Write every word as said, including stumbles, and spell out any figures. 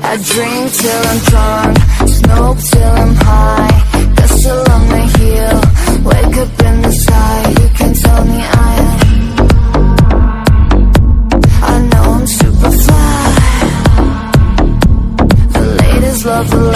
I drink till I'm drunk, smoke till I'm high. Got so long to heal, wake up in the sky. You can tell me I am, I know I'm super fly. The latest love, the